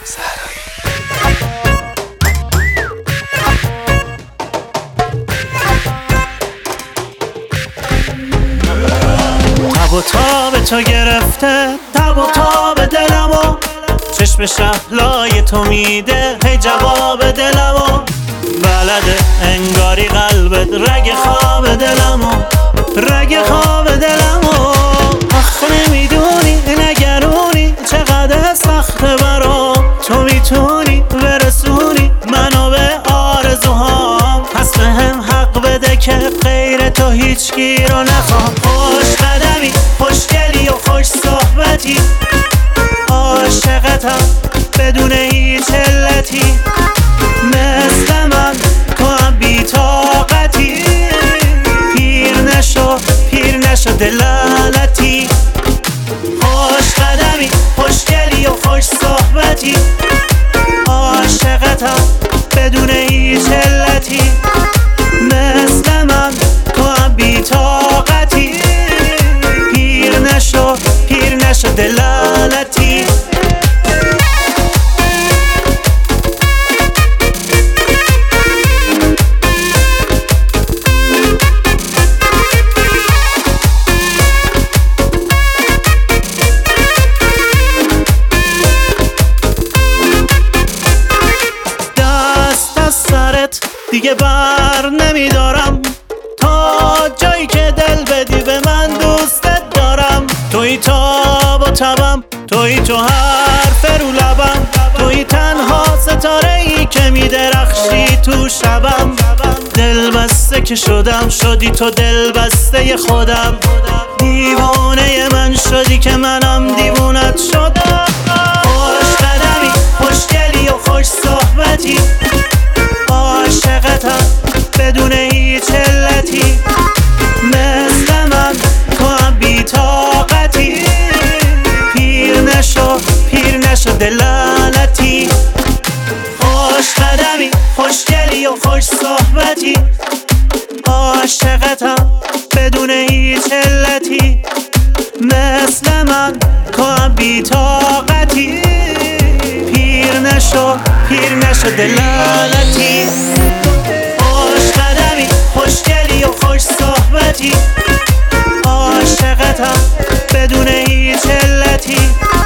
تب و تاب تو گرفته، تب و تاب دلمو، چشم شهلای تو میده هی جواب دلمو. بلده انگاری قلبت رگ خواب دلمو، رگ خواب دلمو. آخه نمیدونی نگرونی چقدر سخته برام، تو میتونی برسونی منو به آرزوهام. پس بهم حق بده که غیر تو هیچکی رو نخوام. خوش قدمی، خوشگلی و خوش صحبتی، عاشقتم بدون هیچ علتی. مثل من تو هم بی طاقتی، پیر نشو دلالتی. خوش قدمی، خوشگلی و خوش صحبتی، عاشقتم بدون هیچ علتی. مثل من تو هم بی طاقتی، پیر نشو دلالتی. دیگه بر نمیدارم تا جایی که دل بدی به من، دوستت دارم. توی تاب و تبم، توی تو حرف رو لبم، توی تنها ستاره ای که میدرخشی تو شبم. دل بسته که شدم، شدی تو دل بسته خودم. دیوانه من شدی که منم دیوونت شدم. خوش قدمی، خوشگلی و خوش صحبتی، عاشقتم بدون هیچ علتی. مثل من تو هم بی طاقتی، پیر نشو دلالتی. خوش قدمی، خوشگلی و خوش صحبتی، عاشقتم بدون هیچ علتی. مثل من تو هم بی طاقتی، پیر نشو دلالتی. خوش قدمی، خوشگلی و خوش صحبتی، عاشقتم بدون هیچ علتی.